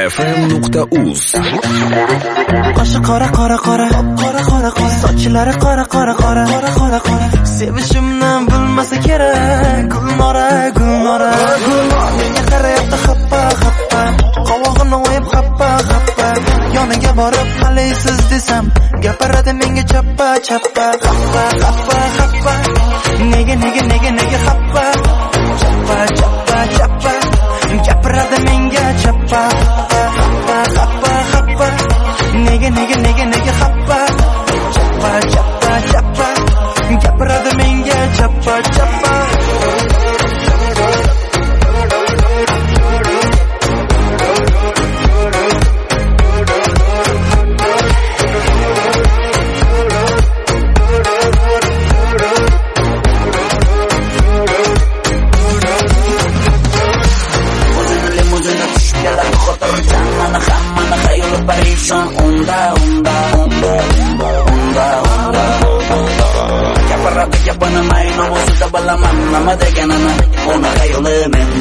muzfm.uz. Qoshi qora qora qora qora qora qora, sochlari qora qora qora qora qora qora. Sevishimni bilmasa kerak, Gulnora Gulnora Gulnora. Menga qarayapti xappa xappa, qovog'ini o'yib xappa xappa. Yoniga borib qalaysiz desam, gapiradi menga chappa chappa. Xappa xappa xappa, nega xappa. Chappa chappa chappa, gapiradi menga chappa. Xappa xappa xappa, nega xappa. Chappa chappa chappa, gapiradi menga chappa chappa. Nima deganini ona xayoli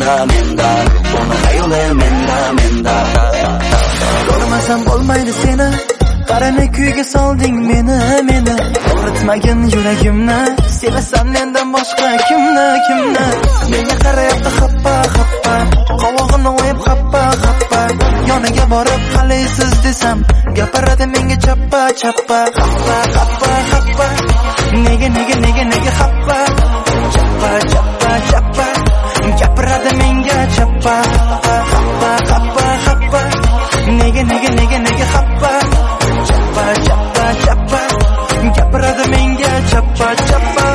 menda Ko'rmasam bo'lmaydi seni, qarani kuyga solding meni og'ritmagin yuragimni, sevasan mendan boshqa kimni menga qarayapti xappa xappa, qovog'ini o'yib xappa xappa. Yoniga borib qalaysiz desam, gapiradi menga chappa chappa. Xappa xappa xappa, nega xappa. Chappa chappa chappa, gapiradi menga chappa. Xappa xappa xappa, nega xappa. Chappa chappa chappa, gapiradi menga chappa chappa.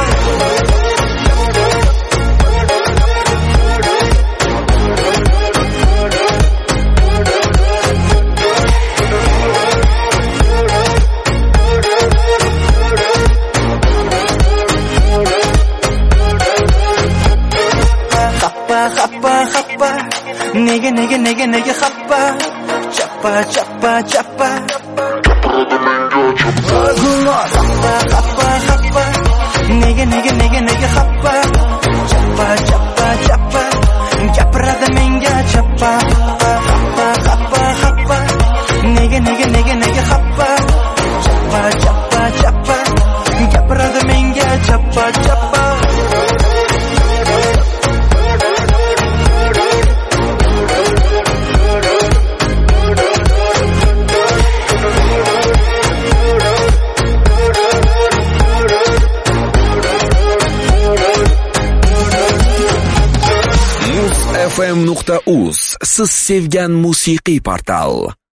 Xappa xappa, nega xappa. Chappa chappa chappa, Gulnor. Xappa xappa xappa, nega xappa. Chappa chappa chappa, gapiradi menga chappa. Xappa xappa xappa, nega xappa. Chappa chappa chappa, gapiradi menga chappa chappa. muzfm.uz siz sevgan musiqiy portal.